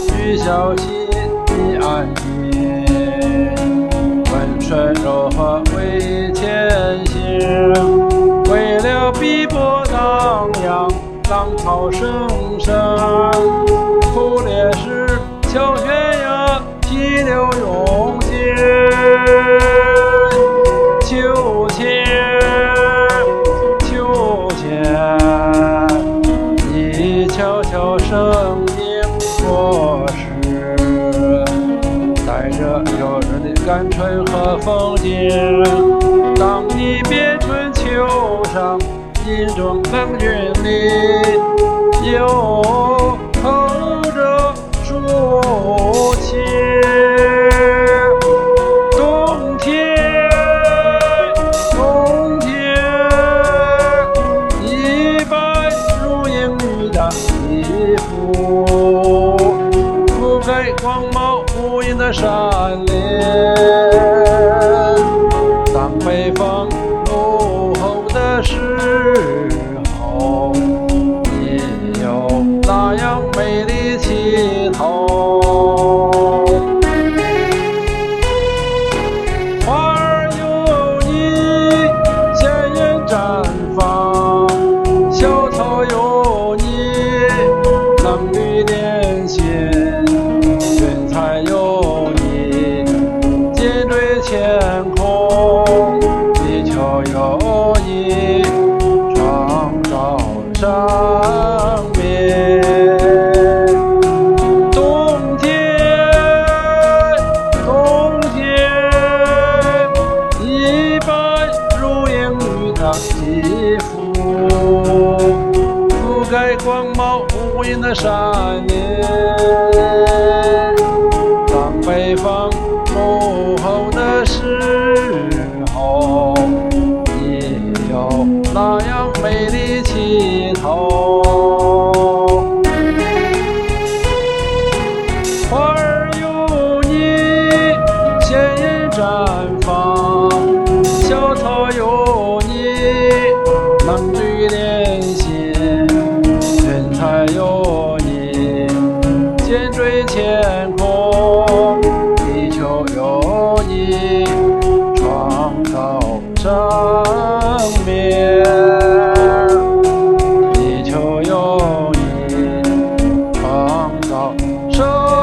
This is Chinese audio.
与小溪的安宁，温顺柔和为前行，为了碧波荡漾，浪涛声声，苦烈时小悬崖，急流涌进，秋千，秋千，你悄悄声音过时，带着诱人的甘醇和风景。当你边春秋上，阴中冷云里，又哼着抒情。冬天，冬天，一白如英语的衣服，覆盖广袤无垠的山林。当北风怒吼的时候，你有那样美丽起头。花儿有你鲜艳绽放，小草有你嫩绿点心，云彩有你尖锐天空，地球有你创造生命。冬天，冬天，一白如英语的肌肤，覆盖广袤无垠的山林。当北风怒吼的时候，你有那样美丽起头。花儿有你鲜艳绽放，小草有你嫩绿点心，云彩有你尖锐天空，地球有你创造生命。地球有你创造生命。